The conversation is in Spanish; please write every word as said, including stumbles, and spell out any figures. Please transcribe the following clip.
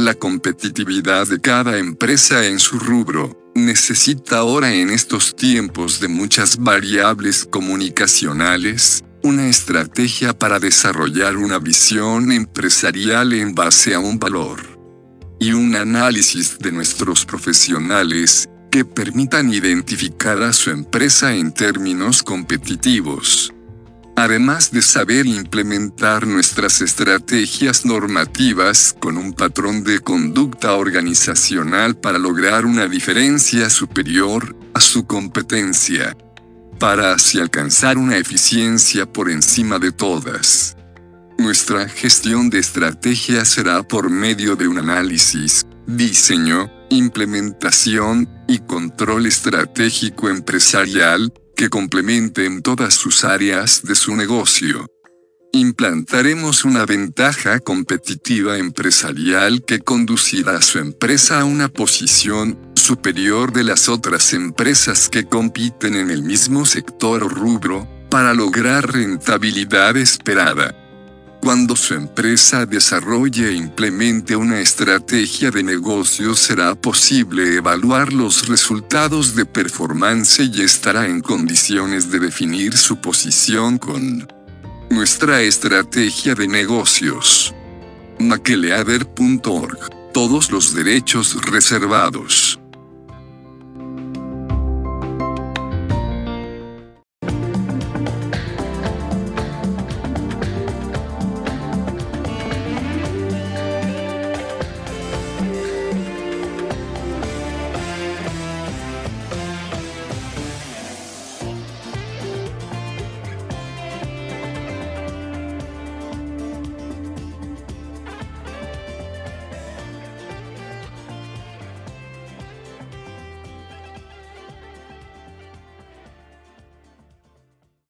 la competitividad de cada empresa en su rubro, necesita ahora en estos tiempos de muchas variables comunicacionales, una estrategia para desarrollar una visión empresarial en base a un valor y un análisis de nuestros profesionales que permitan identificar a su empresa en términos competitivos. Además de saber implementar nuestras estrategias normativas con un patrón de conducta organizacional para lograr una diferencia superior a su competencia, para así alcanzar una eficiencia por encima de todas. Nuestra gestión de estrategia será por medio de un análisis, diseño, implementación y control estratégico empresarial que complementen todas sus áreas de su negocio. Implantaremos una ventaja competitiva empresarial que conducirá a su empresa a una posición superior de las otras empresas que compiten en el mismo sector o rubro, para lograr rentabilidad esperada. Cuando su empresa desarrolle e implemente una estrategia de negocio, será posible evaluar los resultados de performance y estará en condiciones de definir su posición con nuestra estrategia de negocios. Makeleader punto org. Todos los derechos reservados.